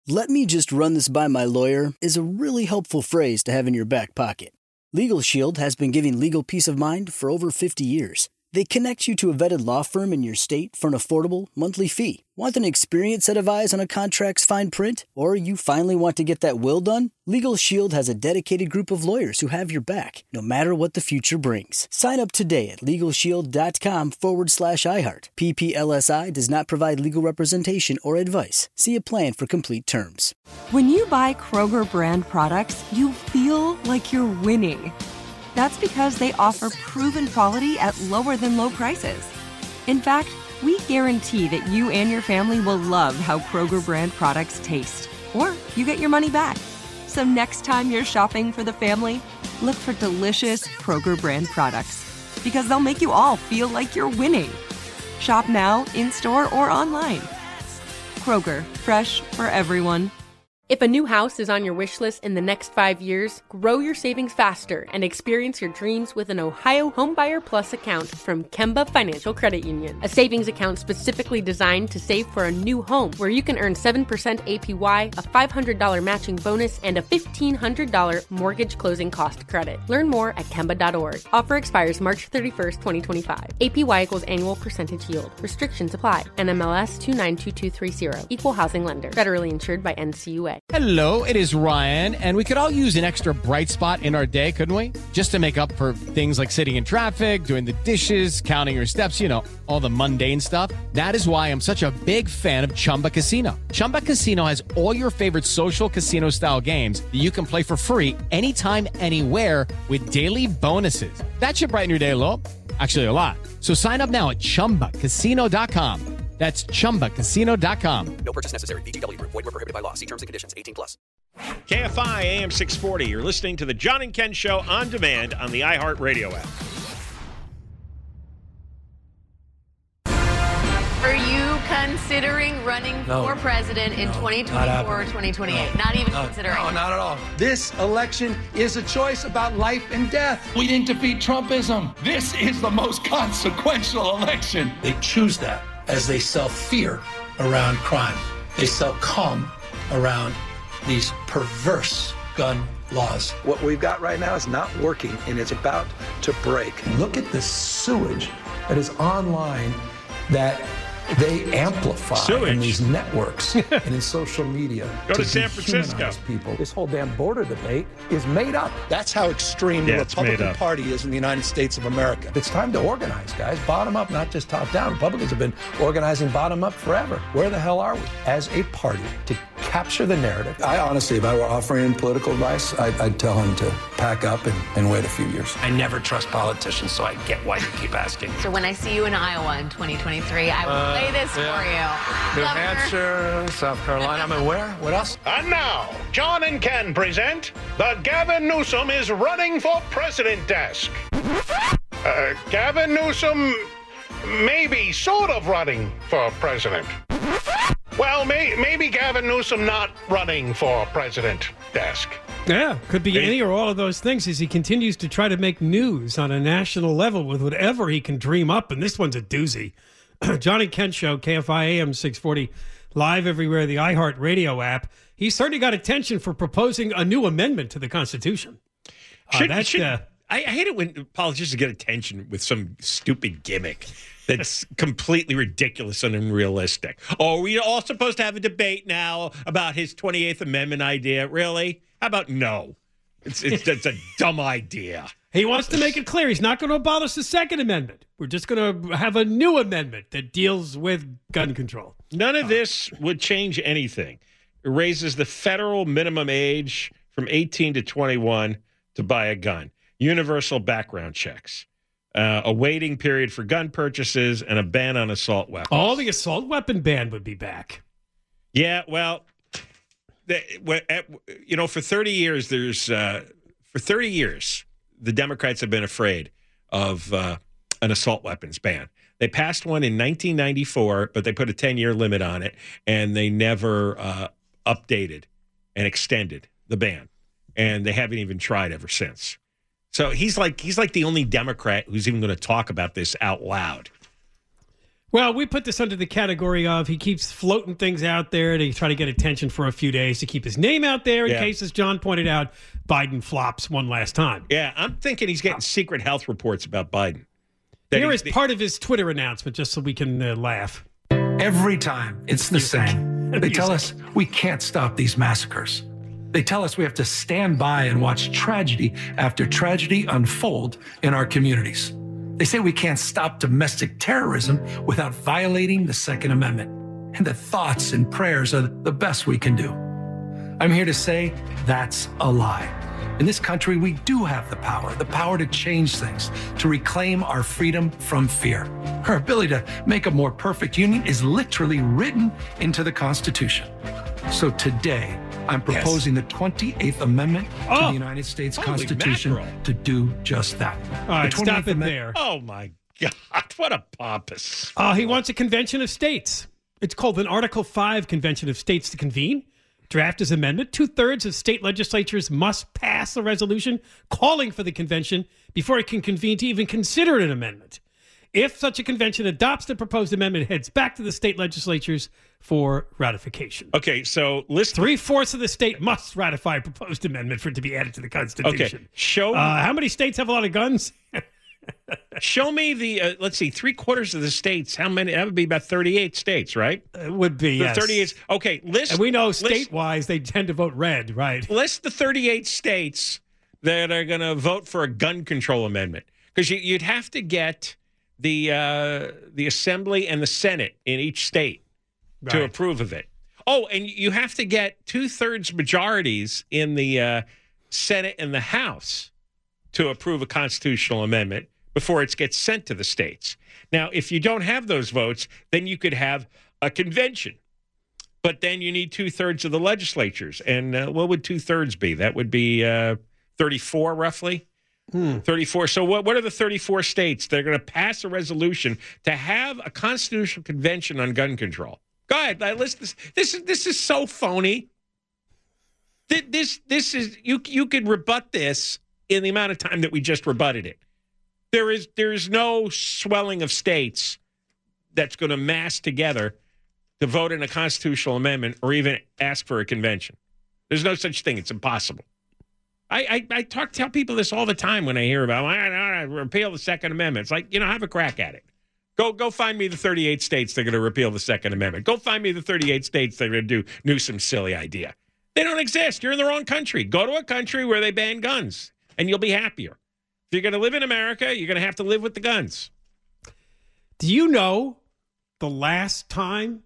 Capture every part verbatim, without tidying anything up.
"Let me just run this by my lawyer" is a really helpful phrase to have in your back pocket. Legal Shield has been giving legal peace of mind for over fifty years. They connect you to a vetted law firm in your state for an affordable monthly fee. Want an experienced set of eyes on a contract's fine print? Or you finally want to get that will done? Legal Shield has a dedicated group of lawyers who have your back, no matter what the future brings. Sign up today at LegalShield.com forward slash iHeart. P P L S I does not provide legal representation or advice. See a plan for complete terms. When you buy Kroger brand products, you feel like you're winning. That's because they offer proven quality at lower than low prices. In fact, we guarantee that you and your family will love how Kroger brand products taste, or you get your money back. So next time you're shopping for the family, look for delicious Kroger brand products, because they'll make you all feel like you're winning. Shop now, in-store, or online. Kroger, fresh for everyone. If a new house is on your wish list in the next five years, grow your savings faster and experience your dreams with an Ohio Homebuyer Plus account from Kemba Financial Credit Union. A savings account specifically designed to save for a new home, where you can earn seven percent A P Y, a five hundred dollars matching bonus, and a fifteen hundred dollars mortgage closing cost credit. Learn more at Kemba dot org. Offer expires March thirty-first, twenty twenty-five. A P Y equals annual percentage yield. Restrictions apply. N M L S two nine two two three zero. Equal housing lender. Federally insured by N C U A. Hello, it is Ryan, and we could all use an extra bright spot in our day, couldn't we? Just to make up for things like sitting in traffic, doing the dishes, counting your steps, you know, all the mundane stuff. That is why I'm such a big fan of Chumba Casino. Chumba Casino has all your favorite social casino-style games that you can play for free anytime, anywhere with daily bonuses. That should brighten your day a little. Actually, a lot. So sign up now at Chumba Casino dot com. That's Chumba Casino dot com. No purchase necessary. V G W Group. Void where prohibited by law. See terms and conditions. eighteen plus. K F I A M six forty. You're listening to the John and Ken Show on demand on the iHeart Radio app. Are you considering running No. for president in No, twenty not twenty-four or happening. twenty twenty-eight? No. Not even No, considering. No, not at all. This election is a choice about life and death. We didn't defeat Trumpism. This is the most consequential election. They choose that as they sell fear around crime. They sell calm around these perverse gun laws. What we've got right now is not working, and it's about to break. Look at the sewage that is online that they amplify Sewage. in these networks and in social media. Go to San Francisco. dehumanize people. This whole damn border debate is made up. That's how extreme Yeah, the it's made Republican up. Party is in the United States of America. It's time to organize, guys. Bottom up, not just top down. Republicans have been organizing bottom up forever. Where the hell are we as a party to capture the narrative? I honestly, if I were offering political advice, I'd, I'd tell him to pack up and, and wait a few years. I never trust politicians, so I get why you keep asking. So when I see you in Iowa in twenty twenty-three, I will Uh, play this yeah. for you. New Governor- Hampshire, South Carolina. I mean, where? What else? And now, John and Ken present the Gavin Newsom is running for president desk. Uh, Gavin Newsom maybe sort of running for president. Well, may, maybe Gavin Newsom not running for president desk. Yeah, could be any or all of those things as he continues to try to make news on a national level with whatever he can dream up. And this one's a doozy. John and Ken Show, K F I A M six forty, live everywhere, the iHeart Radio app. He's certainly got attention for proposing a new amendment to the Constitution. Uh, Should, that's, should, uh, I, I hate it when politicians get attention with some stupid gimmick that's completely ridiculous and unrealistic. Oh, are we all supposed to have a debate now about his twenty-eighth Amendment idea? Really? How about no? It's it's, it's a dumb idea. He wants to make it clear he's not going to abolish the Second Amendment. We're just going to have a new amendment that deals with gun control. None of this would change anything. It raises the federal minimum age from eighteen to twenty-one to buy a gun. Universal background checks. Uh, a waiting period for gun purchases, and a ban on assault weapons. All the assault weapon ban would be back. Yeah, well, the, well, at, you know, for thirty years, there's uh, for thirty years, the Democrats have been afraid of uh, an assault weapons ban. They passed one in nineteen ninety-four, but they put a ten-year limit on it, and they never uh, updated and extended the ban, and they haven't even tried ever since. So he's like he's like the only Democrat who's even going to talk about this out loud. Well, we put this under the category of he keeps floating things out there to try to get attention for a few days to keep his name out there in Yeah. case, as John pointed out, Biden flops one last time. Yeah, I'm thinking he's getting secret health reports about Biden. That Here he's- is part of his Twitter announcement, just so we can uh, laugh. Every time it's the same. They tell us we can't stop these massacres. They tell us we have to stand by and watch tragedy after tragedy unfold in our communities. They say we can't stop domestic terrorism without violating the Second Amendment, and that thoughts and prayers are the best we can do. I'm here to say that's a lie. In this country, we do have the power, the power to change things, to reclaim our freedom from fear. Our ability to make a more perfect union is literally written into the Constitution. So today, I'm proposing the twenty-eighth Amendment to Oh. the United States Holy Constitution mackerel. to do just that. All right, The stop twenty-eighth it Amendment- there. Oh, my God. What a pompous. Uh, he wants a convention of states. It's called an Article five Convention of States to convene. Draft his amendment. Two-thirds of state legislatures must pass a resolution calling for the convention before it can convene to even consider an amendment. If such a convention adopts the proposed amendment, it heads back to the state legislatures for ratification. Okay, so list Three-fourths of the state must ratify a proposed amendment for it to be added to the Constitution. Okay, show Uh, how many states have a lot of guns? show me the uh, let's see, three quarters of the states. How many? That would be about thirty-eight states, right? It would be, The yes. thirty-eight. Okay, list. And we know list, state-wise they tend to vote red, right? list the thirty-eight states that are going to vote for a gun control amendment, because you, you'd have to get the uh, the Assembly and the Senate in each state to Right. approve of it. Oh, and you have to get two-thirds majorities in the uh, Senate and the House to approve a constitutional amendment before it gets sent to the states. Now, if you don't have those votes, then you could have a convention. But then you need two-thirds of the legislatures. And uh, what would two-thirds be? That would be uh, thirty-four, roughly? Hmm. thirty-four. So what, what are the thirty-four states that are going to pass a resolution to have a constitutional convention on gun control? Go ahead. I list this. This is this is so phony. Th- This this is you you could rebut this in the amount of time that we just rebutted it. There is there is no swelling of states that's going to mass together to vote in a constitutional amendment or even ask for a convention. There's no such thing. It's impossible. I I, I talk tell people this all the time when I hear about I, I, I repeal the Second Amendment. It's like, you know, have a crack at it. Go go find me the thirty-eight states that are going to repeal the Second Amendment. Go find me the thirty-eight states that are going to do Newsom's silly idea. They don't exist. You're in the wrong country. Go to a country where they ban guns, and you'll be happier. If you're going to live in America, you're going to have to live with the guns. Do you know the last time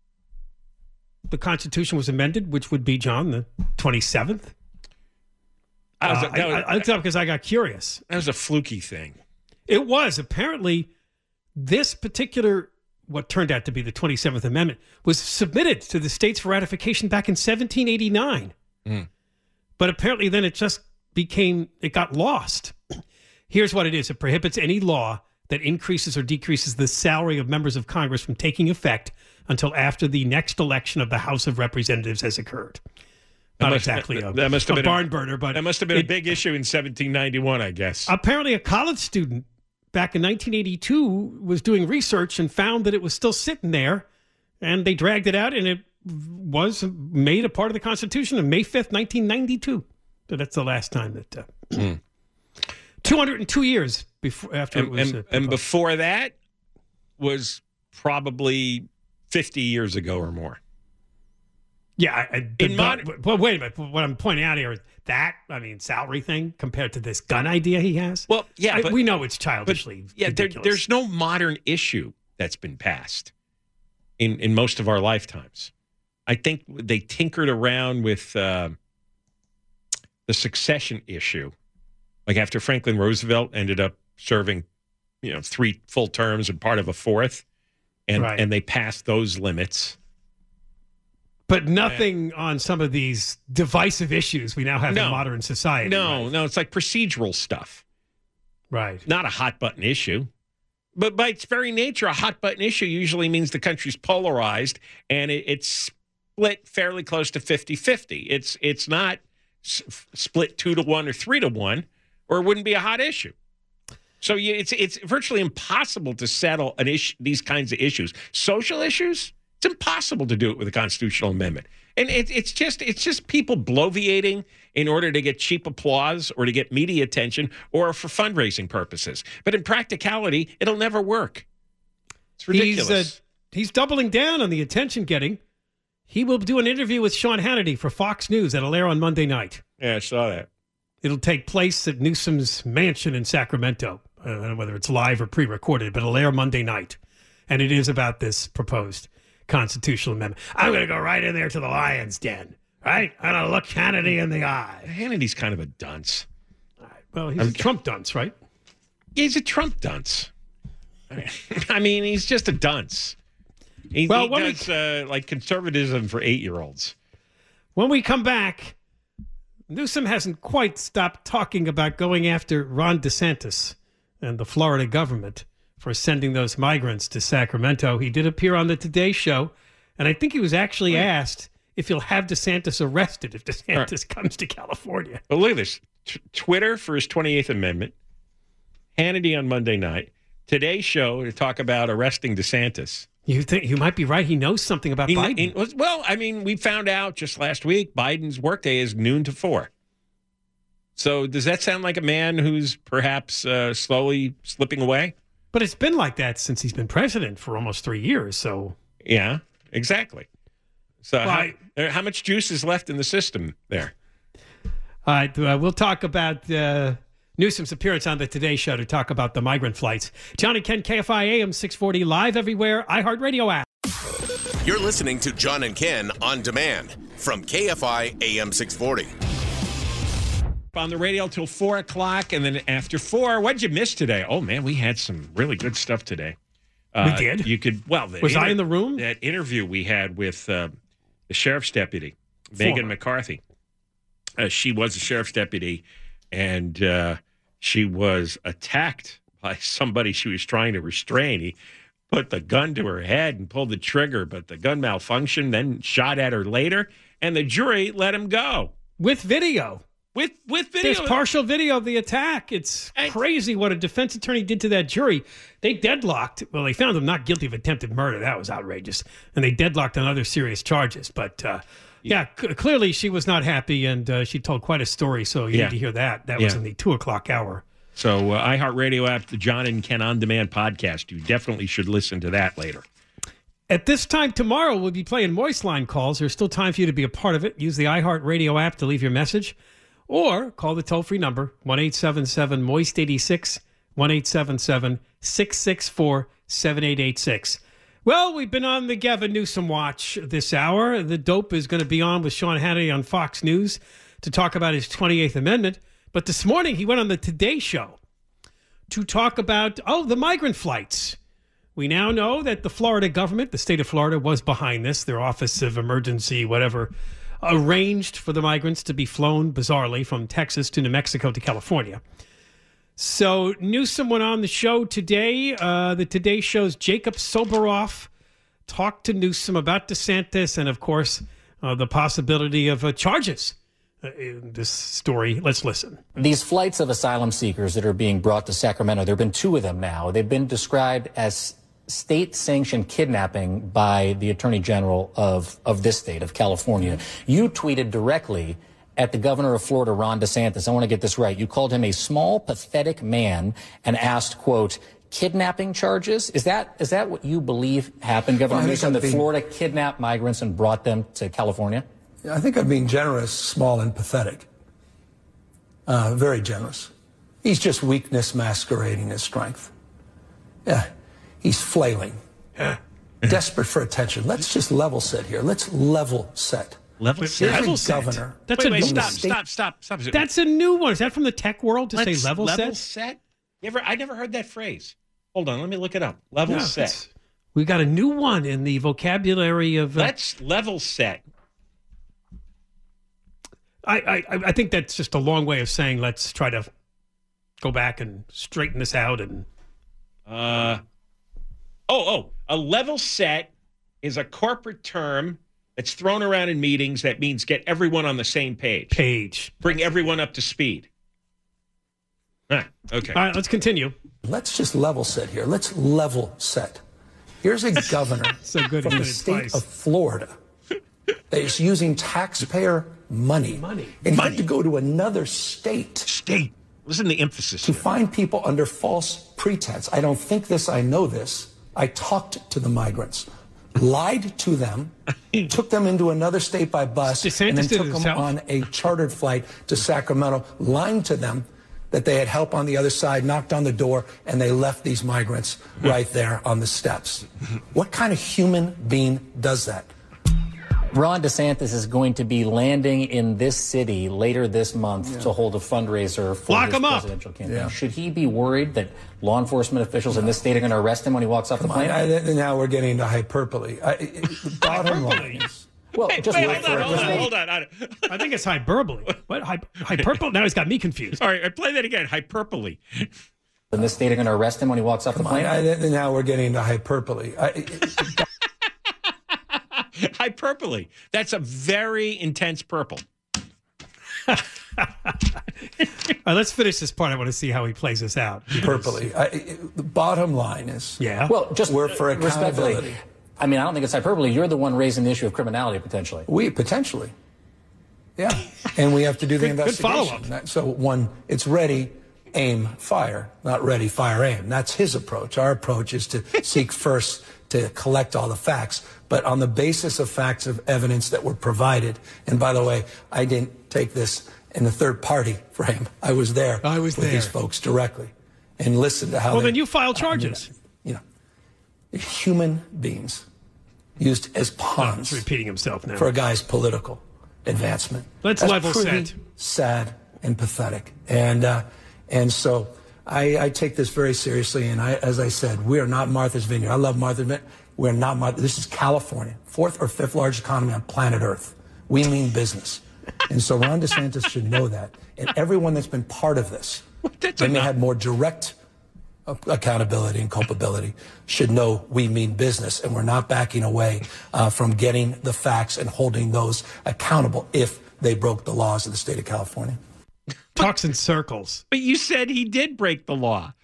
the Constitution was amended, which would be, John, the twenty-seventh? That was, Uh, a, that, was, I, I looked it up because I got curious. that was a fluky thing. It was. Apparently, this particular, what turned out to be the twenty-seventh Amendment, was submitted to the states for ratification back in seventeen eighty-nine. Mm. But apparently then it just became, it got lost. Here's what it is. It prohibits any law that increases or decreases the salary of members of Congress from taking effect until after the next election of the House of Representatives has occurred. That Not must- exactly that- a, that must have a been a- barn burner, but That must have been it- a big issue in seventeen ninety-one, I guess. apparently a college student back in nineteen eighty-two was doing research and found that it was still sitting there, and they dragged it out, and it was made a part of the Constitution on May fifth, nineteen ninety-two. So that's the last time that uh, Mm. two hundred two years before after and, it was and, uh, and proposed. before that was probably fifty years ago or more. Yeah, I, I, In but, modern- but, but wait a minute. What I'm pointing out here is that, I mean, salary thing compared to this gun idea he has. Well, yeah, I- but- we know it's childishly Yeah, there, ridiculous. there's no modern issue that's been passed in, in most of our lifetimes. I think they tinkered around with uh, the succession issue. Like after Franklin Roosevelt ended up serving, you know, three full terms and part of a fourth, and, Right. and they passed those limits. But nothing on some of these divisive issues we now have No. in modern society. No, right? no, it's like procedural stuff. Right. Not a hot button issue. But by its very nature, a hot button issue usually means the country's polarized and it, it's split fairly close to fifty-fifty. It's it's not s- split two to one or three to one, or it wouldn't be a hot issue. So you, it's it's virtually impossible to settle an issue, these kinds of issues. Social issues, it's impossible to do it with a constitutional amendment. And it, it's just it's just people bloviating in order to get cheap applause or to get media attention or for fundraising purposes. But in practicality, it'll never work. It's ridiculous. He's, uh, he's doubling down on the attention getting. He will do an interview with Sean Hannity for Fox News that'll air on Monday night. Yeah, I saw that. It'll take place at Newsom's mansion in Sacramento. I don't know whether it's live or pre-recorded, but it'll air Monday night. And it is about this proposed constitutional amendment. I'm going to go right in there to the lion's den, right? I'm going to look Hannity in the eye. Hannity's kind of a dunce. Well, he's I'm, a Trump dunce, right? He's a Trump dunce. I mean, I mean he's just a dunce. He, well, he when does we, uh, like conservatism for eight-year-olds. When we come back, Newsom hasn't quite stopped talking about going after Ron DeSantis and the Florida government for sending those migrants to Sacramento. He did appear on the Today Show, and I think he was actually asked if he'll have DeSantis arrested if DeSantis right. comes to California. But look at this. T- Twitter for his twenty-eighth Amendment, Hannity on Monday night, Today Show to talk about arresting DeSantis. You think you might be right? He knows something about he, Biden. He, well, I mean, we found out just last week Biden's workday is noon to four. So does that sound like a man who's perhaps uh, slowly slipping away? But it's been like that since he's been president for almost three years. So yeah, exactly. So well, how, I, how much juice is left in the system there? All right, uh, we'll talk about uh, Newsom's appearance on the Today Show to talk about the migrant flights. John and Ken, K F I A M six forty, live everywhere, iHeartRadio app. You're listening to John and Ken on demand from K F I A M six forty. On the radio till four o'clock, and then after four, what'd you miss today? Oh man, we had some really good stuff today. Uh, we did. You could. Well, was inter- I in the room? That interview we had with uh, the sheriff's deputy, Former. Megan McCarthy. Uh, she was a sheriff's deputy, and uh, she was attacked by somebody she was trying to restrain. He put the gun to her head and pulled the trigger, but the gun malfunctioned. Then shot at her later, and the jury let him go with video. With with video. There's partial video of the attack. It's crazy what a defense attorney did to that jury. They deadlocked. Well, they found him not guilty of attempted murder. That was outrageous. And they deadlocked on other serious charges. But, uh, yeah, c- clearly she was not happy, and uh, she told quite a story. So you yeah. need to hear that. That yeah. was in the two o'clock hour. So uh, iHeartRadio app, the John and Ken On Demand podcast. You definitely should listen to that later. At this time tomorrow, we'll be playing Moist Line calls. There's still time for you to be a part of it. Use the iHeartRadio app to leave your message. Or call the toll-free number, one eight seven seven moist eighty-six, one eight seven seven, six six four, seven eight eight six. Well, we've been on the Gavin Newsom watch this hour. The dope is going to be on with Sean Hannity on Fox News to talk about his twenty-eighth Amendment. But this morning, he went on the Today Show to talk about, oh, the migrant flights. We now know that the Florida government, the state of Florida, was behind this. Their Office of Emergency, whatever, arranged for the migrants to be flown, bizarrely, from Texas to New Mexico to California. So Newsom went on the show today. Uh, the Today Show's Jacob Soboroff talked to Newsom about DeSantis and, of course, uh, the possibility of uh, charges uh, in this story. Let's listen. These flights of asylum seekers that are being brought to Sacramento, there have been two of them now. They've been described as state-sanctioned kidnapping by the Attorney General of, of this state, of California. You tweeted directly at the governor of Florida, Ron DeSantis. I want to get this right. You called him a small, pathetic man and asked, quote, kidnapping charges? Is that is that what you believe happened, Governor Newsom, that Florida kidnapped migrants and brought them to California? I think I'm being generous, small, and pathetic. Uh, very generous. He's just weakness masquerading as strength. Yeah. He's flailing, desperate for attention. Let's just level set here. Let's level set. Level set. Every Level set. governor. That's wait, a wait, new stop, one. stop, stop, stop. That's a new one. Is that from the tech world to Let's say level, level set? set? You ever, I never heard that phrase. Hold on, let me look it up. Level Yeah, set. it's- We got a new one in the vocabulary of. Uh, Let's level set. I, I I think that's just a long way of saying let's try to go back and straighten this out. And Uh, oh, oh, a level set is a corporate term that's thrown around in meetings that means get everyone on the same page. Page. Bring everyone up to speed. Ah, okay. All right, let's continue. Let's just level set here. Let's level set. Here's a governor so good from the state advice. of Florida that is using taxpayer money, money. and money. He had to go to another state. State. Listen to the emphasis. To find people under false pretense. I don't think this, I know this. I talked to the migrants, lied to them, took them into another state by bus, DeSantis and then did took it them himself. on a chartered flight to Sacramento, lying to them that they had help on the other side, knocked on the door, and they left these migrants right there on the steps. What kind of human being does that? Ron DeSantis is going to be landing in this city later this month yeah. to hold a fundraiser for Lock his him up. presidential campaign. Yeah. Should he be worried that law enforcement officials in this state are going to arrest him when he walks off Come the plane? On, I, now we're getting into hyperbole. I, it, the bottom line is, well, hey, just wait, wait hold, for on, it. hold, Just on, wait. hold on, hold on. I think it's hyperbole. What? Hy- hyperbole? Now he's got me confused. All right, I play that again. Hyperbole. In this state are going to arrest him when he walks off Come the plane? On, I, now we're getting into hyperbole. I, it, Hyperbole. That's a very intense purple. All right, let's finish this part. I want to see how he plays this out. Hyperbole. I, it, the bottom line is, yeah. Well, just we're for respectfully. accountability. I mean, I don't think it's hyperbole. You're the one raising the issue of criminality potentially. We potentially, yeah, and we have to do the Good- good investigation. follow-up. That- So one, it's ready, aim, fire, not ready, fire, aim. That's his approach. Our approach is to seek first to collect all the facts, but on the basis of facts of evidence that were provided. And by the way, I didn't take this in the third party frame. I was there I was with there. these folks directly and listened to how Well, they, then you file charges. I mean, you know, human beings used as pawns He's repeating himself now. for a guy's political advancement. Let's That's level pretty set. Sad and pathetic. And uh, and so I, I take this very seriously. And I, as I said, we are not Martha's Vineyard. I love Martha's Vineyard. We're not Martha. This is California, fourth or fifth largest economy on planet Earth. We mean business. And so Ron DeSantis should know that. And everyone that's been part of this, they may have more direct accountability and culpability, should know we mean business, and we're not backing away uh, from getting the facts and holding those accountable if they broke the laws of the state of California. Talks in circles. But you said he did break the law.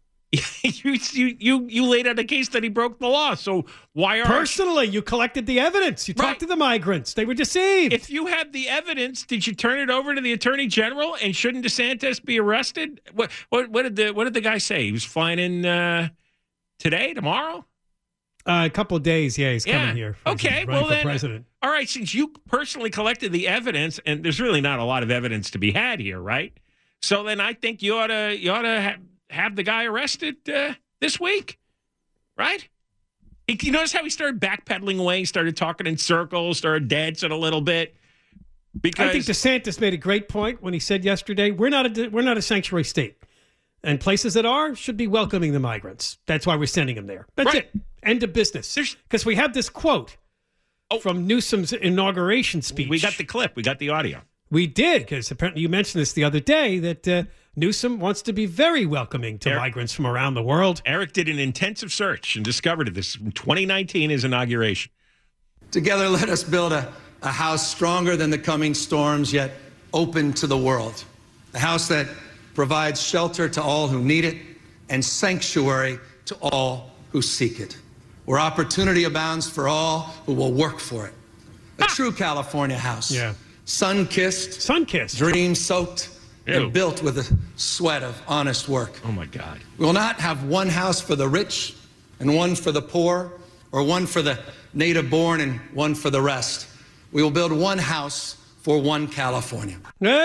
you, you you you laid out a case that he broke the law. So why are Personally, you collected the evidence. You talked Right. to the migrants. They were deceived. If you have the evidence, did you turn it over to the attorney general? And shouldn't DeSantis be arrested? What what what did the what did the guy say? He was flying in uh, today, tomorrow. Uh, a couple of days, yeah, he's Yeah. coming here. for- Okay, running well for then, president. all right. Since you personally collected the evidence, and there's really not a lot of evidence to be had here, right? So then I think you ought to you ought to ha- have the guy arrested uh, this week, right? He, you notice how he started backpedaling away, he started talking in circles, started dancing a little bit. Because I think DeSantis made a great point when he said yesterday, "We're not a we're not a sanctuary state, and places that are should be welcoming the migrants. That's why we're sending them there. That's Right. it. End of business." Because we have this quote Oh. from Newsom's inauguration speech. we got the clip, we got the audio. We did, because apparently you mentioned this the other day, that uh, Newsom wants to be very welcoming to Eric- migrants from around the world. Eric did an intensive search and discovered this in twenty nineteen, his inauguration. Together, let us build a, a house stronger than the coming storms, yet open to the world. A house that provides shelter to all who need it and sanctuary to all who seek it. Where opportunity abounds for all who will work for it. A true California house. Yeah. Sun-kissed, Sun-kissed, dream-soaked, Ew. and built with the sweat of honest work. Oh, my God. We will not have one house for the rich and one for the poor, or one for the native-born and one for the rest. We will build one house for one California.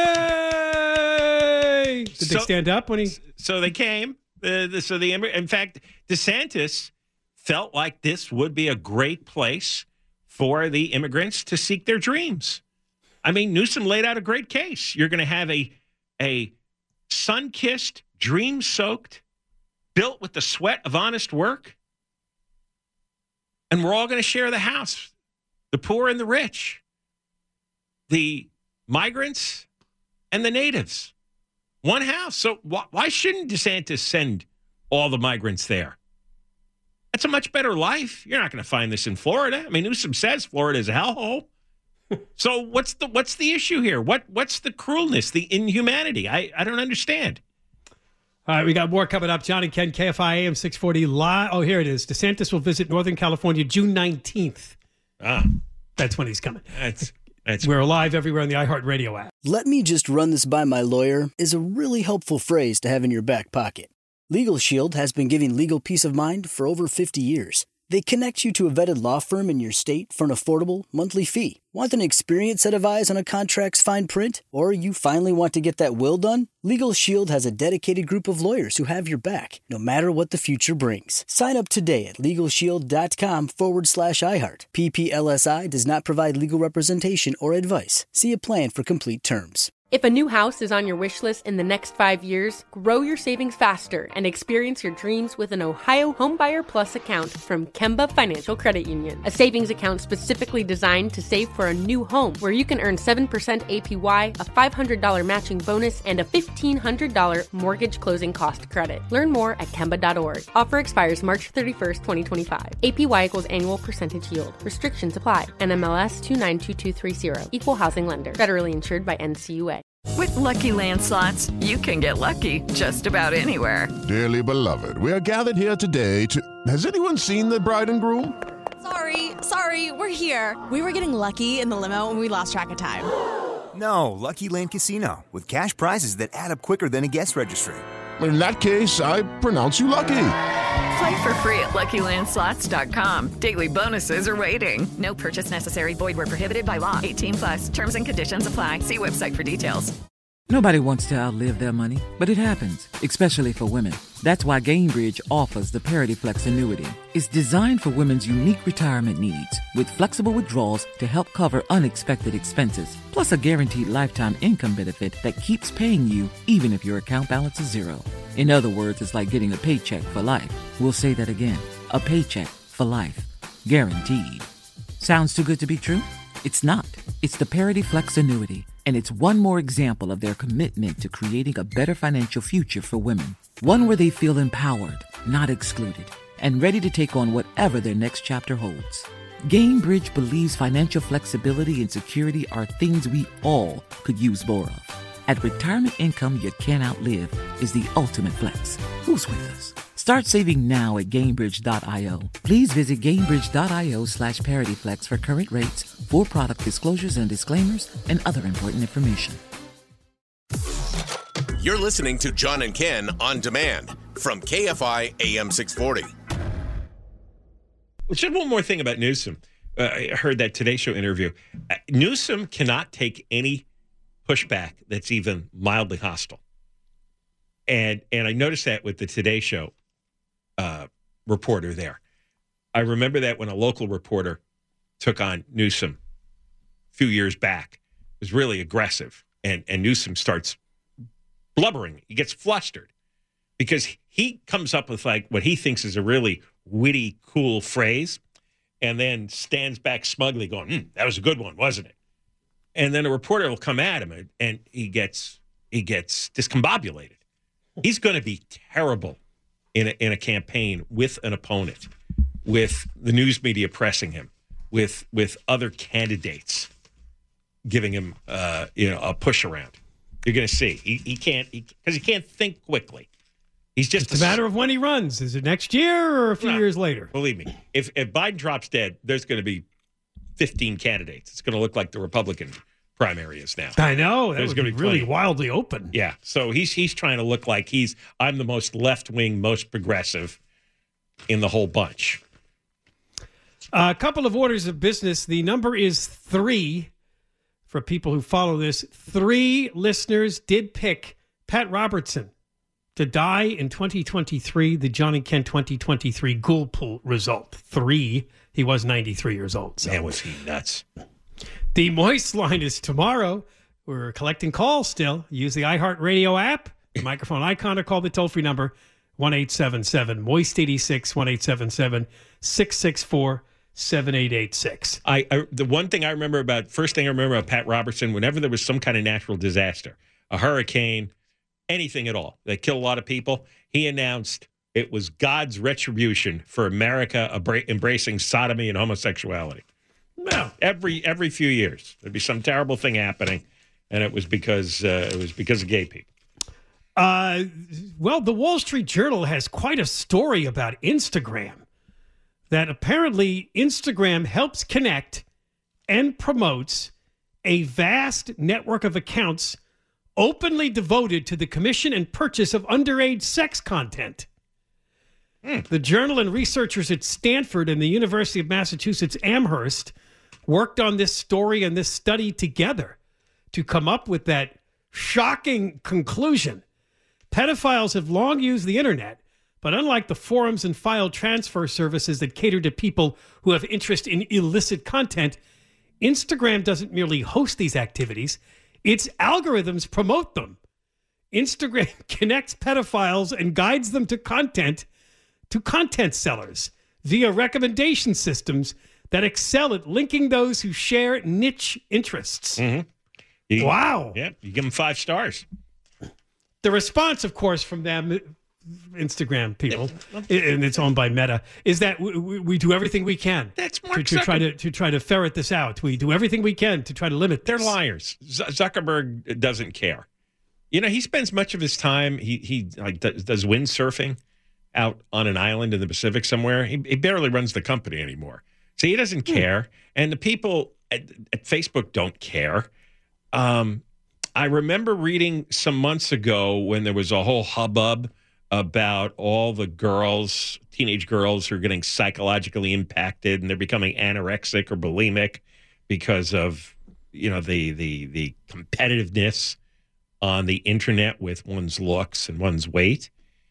Hey! Did So- they stand up when he... So they came. Uh, the, so the in fact, DeSantis felt like this would be a great place for the immigrants to seek their dreams. I mean, Newsom laid out a great case. You're going to have a a sun-kissed, dream-soaked, built with the sweat of honest work, and we're all going to share the house, the poor and the rich, the migrants and the natives. One house. So wh- why shouldn't DeSantis send all the migrants there? That's a much better life. You're not going to find this in Florida. I mean, Newsom says Florida is a hellhole. So what's the what's the issue here? What what's the cruelness, the inhumanity? I, I don't understand. All right, we got more coming up. John and Ken, K F I A M six forty live. Oh, here it is. DeSantis will visit Northern California June nineteenth. Ah. That's when he's coming. That's that's. We're live everywhere on the iHeartRadio app. "Let me just run this by my lawyer" is a really helpful phrase to have in your back pocket. Legal Shield has been giving legal peace of mind for over fifty years. They connect you to a vetted law firm in your state for an affordable monthly fee. Want an experienced set of eyes on a contract's fine print? Or you finally want to get that will done? Legal Shield has a dedicated group of lawyers who have your back, no matter what the future brings. Sign up today at LegalShield.com forward slash iHeart. P P L S I does not provide legal representation or advice. See a plan for complete terms. If a new house is on your wish list in the next five years, grow your savings faster and experience your dreams with an Ohio Homebuyer Plus account from Kemba Financial Credit Union. A savings account specifically designed to save for a new home, where you can earn seven percent A P Y, a five hundred dollars matching bonus, and a fifteen hundred dollars mortgage closing cost credit. Learn more at Kemba dot org. Offer expires March thirty-first, twenty twenty-five. A P Y equals annual percentage yield. Restrictions apply. N M L S two nine two two three zero. Equal housing lender. Federally insured by N C U A. With Lucky Land Slots, you can get lucky just about anywhere. Dearly beloved, we are gathered here today to... Has anyone seen the bride and groom? Sorry, sorry, we're here. We were getting lucky in the limo and we lost track of time. No, Lucky Land Casino, with cash prizes that add up quicker than a guest registry. In that case, I pronounce you lucky. Play for free at Lucky Land Slots dot com. Daily bonuses are waiting. No purchase necessary. Void where prohibited by law. eighteen plus. Terms and conditions apply. See website for details. Nobody wants to outlive their money, but it happens, especially for women. That's why Gainbridge offers the Parity Flex annuity. It's designed for women's unique retirement needs, with flexible withdrawals to help cover unexpected expenses, plus a guaranteed lifetime income benefit that keeps paying you even if your account balance is zero. In other words, it's like getting a paycheck for life. We'll say that again. A paycheck for life. Guaranteed. Sounds too good to be true? It's not. It's the Parity Flex annuity, and it's one more example of their commitment to creating a better financial future for women. One where they feel empowered, not excluded, and ready to take on whatever their next chapter holds. Gainbridge believes financial flexibility and security are things we all could use more of. At retirement income you can't outlive is the ultimate flex. Who's with us? Start saving now at Gainbridge dot io. Please visit Gainbridge dot io slash ParityFlex for current rates, for product disclosures and disclaimers, and other important information. You're listening to John and Ken on demand from K F I A M six forty. Well, just one more thing about Newsom. Uh, I heard that Today Show interview. Uh, Newsom cannot take any pushback that's even mildly hostile. And and I noticed that with the Today Show uh, reporter there. I remember that when a local reporter took on Newsom a few years back. It was really aggressive. And, and Newsom starts blubbering. He gets flustered because he comes up with like what he thinks is a really witty, cool phrase and then stands back smugly going, hmm, that was a good one, wasn't it? And then a reporter will come at him and, and he gets he gets discombobulated. He's going to be terrible in a, in a campaign with an opponent, with the news media pressing him, with with other candidates giving him uh, you know a push around. You're going to see he he can't because he, he can't think quickly. He's just it's a matter of when he runs. Is it next year or a few no, years later? Believe me, if if Biden drops dead, there's going to be fifteen candidates. It's going to look like the Republican primary is now. I know. That There's would going be to be really plenty. wildly open. Yeah. So he's he's trying to look like he's I'm the most left wing, most progressive in the whole bunch. A couple of orders of business. The number is three for people who follow this. Three listeners did pick Pat Robertson to die in twenty twenty-three, the John and Ken twenty twenty-three Gould Pool result. Three. He was ninety-three years old. So. Man, was he nuts. The Moist line is tomorrow. We're collecting calls still. Use the iHeartRadio app, the microphone icon, or call the toll-free number, one eight seven seven, moist eighty-six, one eight seven seven, six six four, seven eight eight six. I, I the one thing I remember about, first thing I remember about Pat Robertson, whenever there was some kind of natural disaster, a hurricane, anything at all that killed a lot of people, he announced it was God's retribution for America abra- embracing sodomy and homosexuality. No, every every few years there'd be some terrible thing happening, and it was because uh, it was because of gay people. Uh, well, the Wall Street Journal has quite a story about Instagram, that apparently Instagram helps connect and promotes a vast network of accounts openly devoted to the commission and purchase of underage sex content. Mm. The journal and researchers at Stanford and the University of Massachusetts Amherst worked on this story and this study together to come up with that shocking conclusion. Pedophiles have long used the internet, but unlike the forums and file transfer services that cater to people who have interest in illicit content, Instagram doesn't merely host these activities, its algorithms promote them. Instagram connects pedophiles and guides them to content, to content sellers via recommendation systems that excel at linking those who share niche interests. Mm-hmm. You, wow. Yeah, you give them five stars. The response, of course, from them, Instagram people, and it's owned by Meta, is that we, we, we do everything we can That's Mark to, to try to to try to ferret this out. We do everything we can to try to limit this. They're liars. Z- Zuckerberg doesn't care. You know, he spends much of his time, he he like does, does windsurfing out on an island in the Pacific somewhere. He, he barely runs the company anymore. So he doesn't care. And the people at, at Facebook don't care. Um, I remember reading some months ago when there was a whole hubbub about all the girls, teenage girls who are getting psychologically impacted and they're becoming anorexic or bulimic because of, you know, the the the competitiveness on the internet with one's looks and one's weight.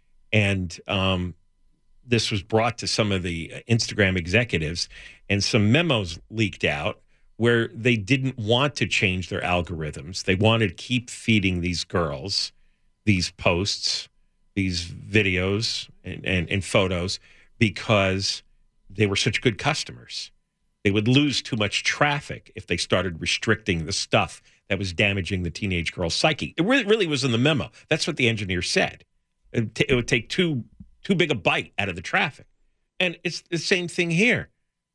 And um, this was brought to some of the Instagram executives, and some memos leaked out where they didn't want to change their algorithms. They wanted to keep feeding these girls these posts, these videos and, and, and photos because they were such good customers. They would lose too much traffic if they started restricting the stuff that was damaging the teenage girl's psyche. It really, really was in the memo. That's what the engineer said. It would, t- it would take too too big a bite out of the traffic. And it's the same thing here.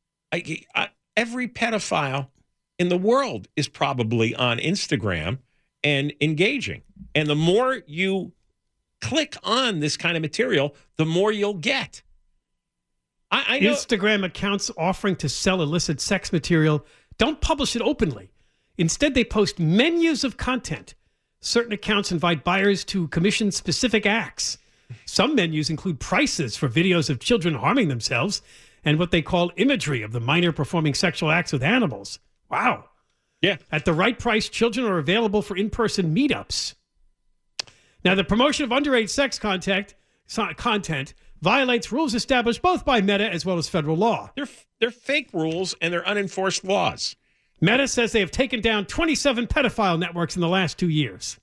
I, I, every pedophile in the world is probably on Instagram and engaging. And the more you click on this kind of material, the more you'll get. I, I know Instagram accounts offering to sell illicit sex material don't publish it openly. Instead, they post menus of content. Certain accounts invite buyers to commission specific acts. Some menus include prices for videos of children harming themselves and what they call imagery of the minor performing sexual acts with animals. Wow. Yeah. At the right price, children are available for in-person meetups. Now, the promotion of underage sex content, content violates rules established both by Meta as well as federal law. They're, they're fake rules and they're unenforced laws. Meta says they have taken down twenty-seven pedophile networks in the last two years.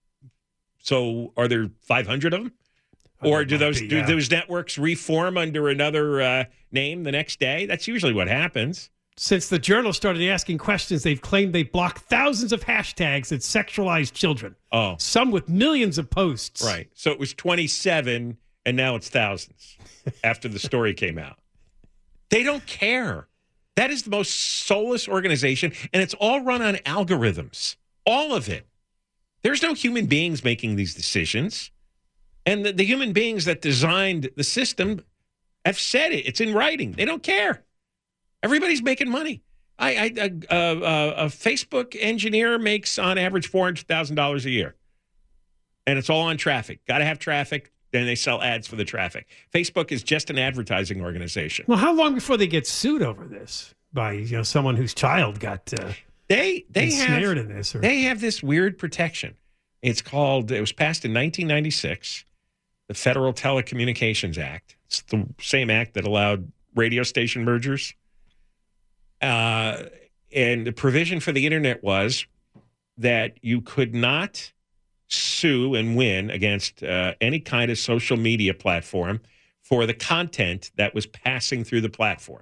So are there five hundred of them? Or do those be, yeah. do those networks reform under another uh, name the next day? That's usually what happens. Since the journal started asking questions, they've claimed they blocked thousands of hashtags that sexualized children. Oh. Some with millions of posts. Right. So it was twenty-seven, and now it's thousands after the story came out. They don't care. That is the most soulless organization, and it's all run on algorithms. All of it. There's no human beings making these decisions. And the, the human beings that designed the system have said it. It's in writing. They don't care. Everybody's making money. I, I a, a, a Facebook engineer makes on average four hundred thousand dollars a year. And it's all on traffic. Got to have traffic. Then they sell ads for the traffic. Facebook is just an advertising organization. Well, how long before they get sued over this by you know someone whose child got uh, they they ensnared have, in this? Or... They have this weird protection. It's called, it was passed in nineteen ninety-six, the Federal Telecommunications Act. It's the same act that allowed radio station mergers. Uh, and the provision for the internet was that you could not sue and win against uh, any kind of social media platform for the content that was passing through the platform.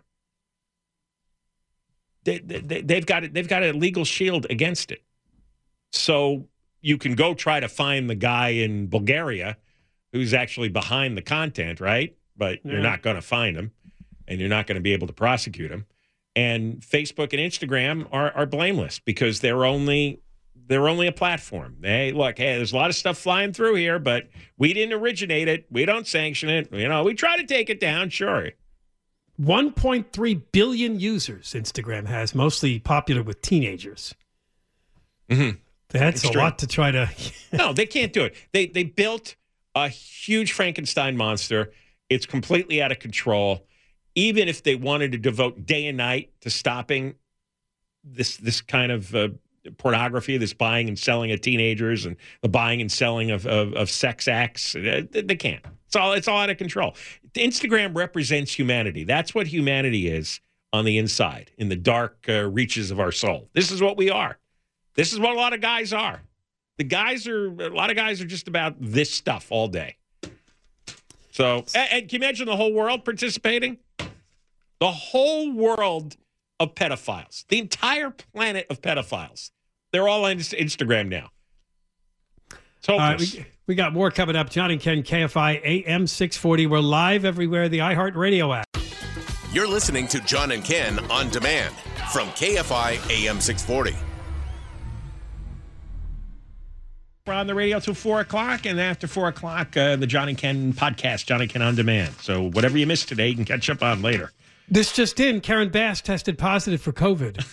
They, they, they've got it. They've got a legal shield against it. So you can go try to find the guy in Bulgaria who's actually behind the content, right? But yeah. You're not going to find him, and you're not going to be able to prosecute him. And Facebook and Instagram are, are blameless because they're only they're only a platform. Hey, look, hey, there's a lot of stuff flying through here, but we didn't originate it. We don't sanction it. You know, we try to take it down, sure. one point three billion users Instagram has, mostly popular with teenagers. Mm-hmm. That's Extreme. a lot to try to... No, they can't do it. They they built a huge Frankenstein monster. It's completely out of control. Even if they wanted to devote day and night to stopping this this kind of uh, pornography, this buying and selling of teenagers and the buying and selling of, of, of sex acts, they, they can't. It's all, it's all out of control. Instagram represents humanity. That's what humanity is on the inside, in the dark uh, reaches of our soul. This is what we are. This is what a lot of guys are. The guys are, a lot of guys are just about this stuff all day. So, and, and can you imagine the whole world participating? The whole world of pedophiles, the entire planet of pedophiles. They're all on Instagram now. It's hopeless. All right, we, we got more coming up. John and Ken, K F I A M six forty. We're live everywhere, the iHeartRadio app. You're listening to John and Ken on demand from K F I A M six forty. We're on the radio till four o'clock, and after four o'clock, uh, the John and Ken podcast, John and Ken on Demand. So whatever you missed today, you can catch up on later. This just in, Karen Bass tested positive for COVID.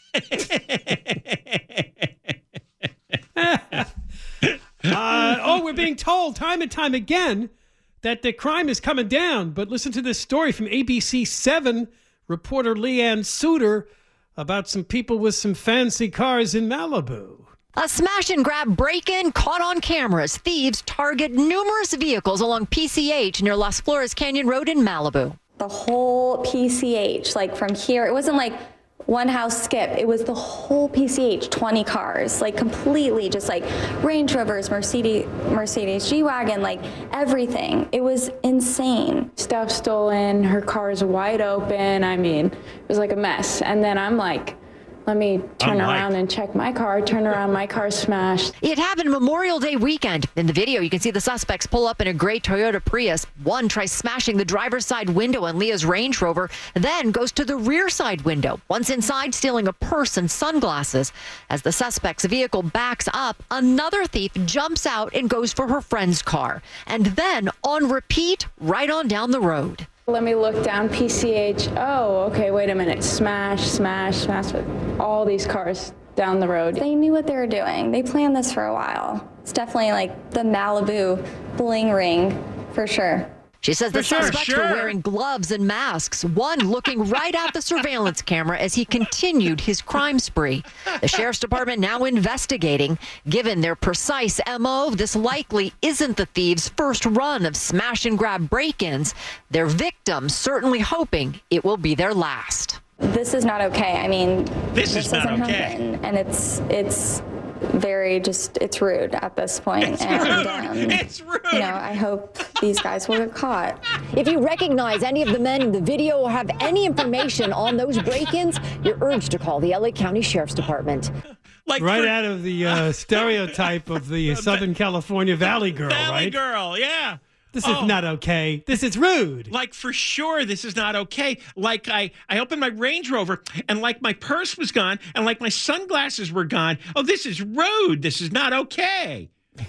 uh, oh, we're being told time and time again that the crime is coming down. But listen to this story from A B C seven reporter Leanne Suter about some people with some fancy cars in Malibu. A smash and grab break-in caught on cameras. Thieves target numerous vehicles along P C H near Las Flores Canyon Road in Malibu. The whole P C H, like from here, it wasn't like one house skip. It was the whole P C H, twenty cars, like completely just like Range Rovers, Mercedes, Mercedes G-Wagon, like everything. It was insane. Stuff stolen, her car's wide open. I mean, it was like a mess. And then I'm like, let me turn Unlike. around and check my car. Turn around, my car's smashed. It happened Memorial Day weekend. In the video, you can see the suspects pull up in a gray Toyota Prius. One tries smashing the driver's side window on Leah's Range Rover, then goes to the rear side window. Once inside, stealing a purse and sunglasses. As the suspect's vehicle backs up, another thief jumps out and goes for her friend's car. And then, on repeat, right on down the road. Let me look down P C H. Oh, okay, wait a minute. Smash, smash, smash with all these cars down the road. They knew what they were doing. They planned this for a while. It's definitely like the Malibu bling ring for sure. She says the For sure, suspects sure. were wearing gloves and masks, one looking right at the surveillance camera as he continued his crime spree. The sheriff's department now investigating. Given their precise M O, this likely isn't the thieves' first run of smash and grab break-ins. Their victims certainly hoping it will be their last. This is not okay. I mean, This is not doesn't okay. happen, and it's it's very just it's rude at this point. It's and, rude. Um, it's rude. You know, I hope these guys will get caught. If you recognize any of the men in the video or have any information on those break-ins, you're urged to call the L A County Sheriff's Department. Like right for- out of the uh, stereotype of the Southern California Valley girl, Valley right? Girl, yeah. This Oh. is not okay. This is rude. Like, for sure, this is not okay. Like, I, I opened my Range Rover, and like my purse was gone, and like my sunglasses were gone. Oh, this is rude. This is not okay.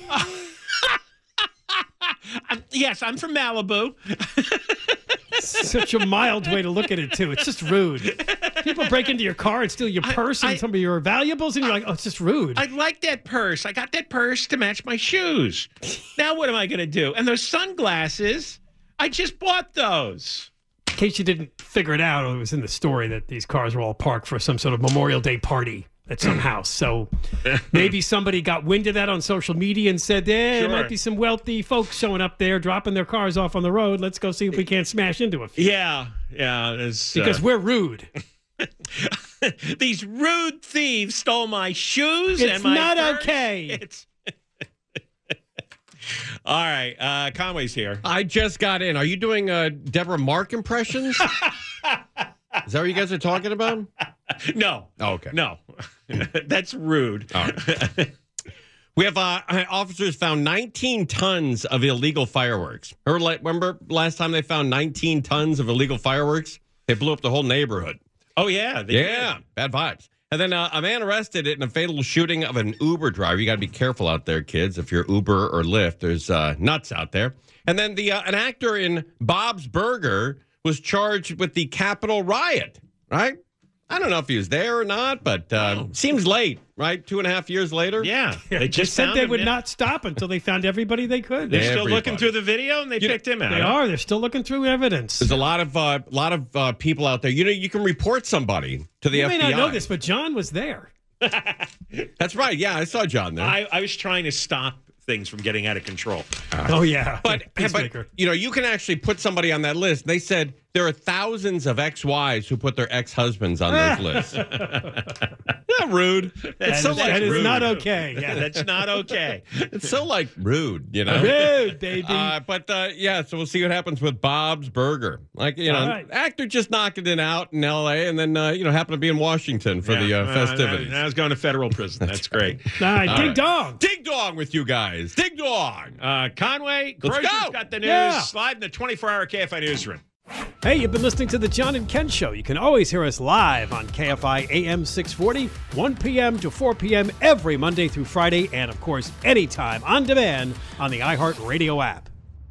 I'm- yes, I'm from Malibu. Such a mild way to look at it, too. It's just rude. People break into your car and steal your purse and some of your valuables, and you're like, oh, it's just rude. I like that purse. I got that purse to match my shoes. Now what am I going to do? And those sunglasses, I just bought those. In case you didn't figure it out, it was in the story that these cars were all parked for some sort of Memorial Day party at some house. So maybe somebody got wind of that on social media and said, eh, there Sure. might be some wealthy folks showing up there, dropping their cars off on the road. Let's go see if we can't smash into a few. Yeah, yeah. It's, Because uh, we're rude. these rude thieves stole my shoes It's and my not purse. okay. It's all right. Uh, Conway's here. I just got in. Are you doing uh, Deborah Mark impressions? Is that what you guys are talking about? No. Oh, okay. No. That's rude. All right. We have uh, officers found nineteen tons of illegal fireworks. Remember, like, remember last time they found nineteen tons of illegal fireworks? They blew up the whole neighborhood. Oh, yeah. They yeah. did. Bad vibes. And then uh, a man arrested in a fatal shooting of an Uber driver. You got to be careful out there, kids. If you're Uber or Lyft, there's uh, nuts out there. And then the uh, an actor in Bob's Burger was charged with the Capitol riot, right? I don't know if he was there or not, but uh, oh. seems late, right? Two and a half years later. Yeah, they just just said they him, would yeah. not stop until they found everybody they could. They're still Everybody. looking through the video, and they You picked him out. They are. They're still looking through evidence. There's a lot of uh, lot of uh, people out there. You know, you can report somebody to the you F B I. may not know this, but John was there. That's right. Yeah, I saw John there. I, I was trying to stop things from getting out of control. Oh, yeah. But, but, you know, you can actually put somebody on that list. They said there are thousands of ex-wives who put their ex-husbands on those lists. Not rude. That It's is, so like that is rude. not okay. Yeah. That's not okay. It's so like rude, you know. Rude, baby. Uh, but uh, yeah, so we'll see what happens with Bob's Burger. Like, you know, All right. actor just knocking it out in L A and then uh, you know happened to be in Washington for the uh, festivities. Now he's going to federal prison. That's great. All right, All ding right. dong. Ding dong with you guys. Ding dong. Uh, Conway, Let's Crozier's go. got the news. Yeah. Slide in the twenty-four hour K F I newsroom. Hey, you've been listening to the John and Ken Show. You can always hear us live on K F I A M six forty, one p.m. to four p.m. every Monday through Friday, and of course, anytime on demand on the iHeartRadio app.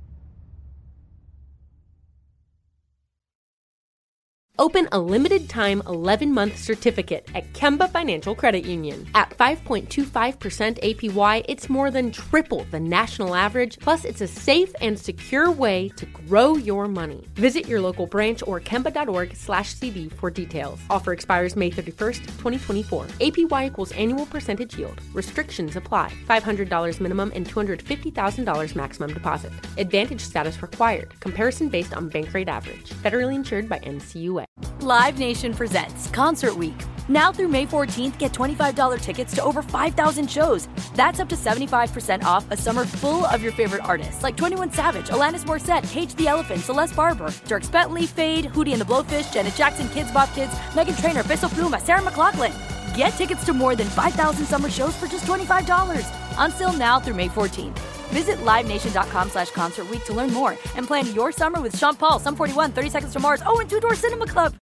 Open a limited-time eleven-month certificate at Kemba Financial Credit Union. At five point two five percent A P Y, it's more than triple the national average, plus it's a safe and secure way to grow your money. Visit your local branch or kemba.org slash CD for details. Offer expires May thirty-first, twenty twenty-four. A P Y equals annual percentage yield. Restrictions apply. five hundred dollars minimum and two hundred fifty thousand dollars maximum deposit. Advantage status required. Comparison based on bank rate average. Federally insured by N C U A. Live Nation presents Concert Week. Now through May fourteenth, get twenty-five dollars tickets to over five thousand shows. That's up to seventy-five percent off a summer full of your favorite artists like twenty-one Savage, Alanis Morissette, Cage the Elephant, Celeste Barber, Dierks Bentley, Fade, Hootie and the Blowfish, Janet Jackson, Kids Bop Kids, Meghan Trainor, Peso Pluma, Sarah McLachlan. Get tickets to more than five thousand summer shows for just twenty-five dollars. Until now through May fourteenth. Visit livenation.com slash concert week to learn more and plan your summer with Sean Paul, Sum forty-one, thirty Seconds to Mars, oh, and Two Door Cinema Club.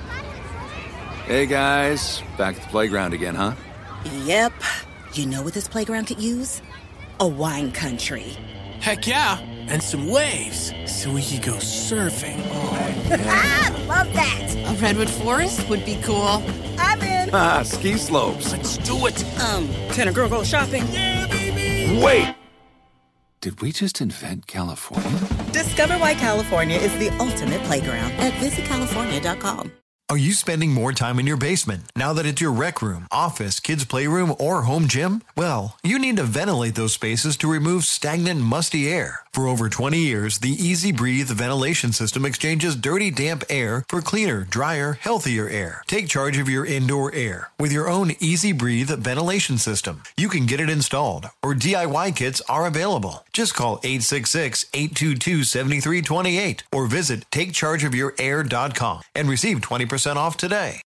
Hey guys, back at the playground again, huh? Yep. You know what this playground could use? A wine country. Heck yeah, and some waves so we could go surfing. Oh, yeah. Love that. A redwood forest would be cool. I'm in. Ah, ski slopes. Let's do it. Um, can a girl go shopping? Yeah, baby. Wait. Did we just invent California? Discover why California is the ultimate playground at visit california dot com. Are you spending more time in your basement now that it's your rec room, office, kids' playroom, or home gym? Well, you need to ventilate those spaces to remove stagnant, musty air. For over twenty years, the Easy Breathe ventilation system exchanges dirty, damp air for cleaner, drier, healthier air. Take charge of your indoor air with your own Easy Breathe ventilation system. You can get it installed, or D I Y kits are available. Just call eight six six, eight two two, seven three two eight or visit take charge of your air dot com and receive twenty percent off today.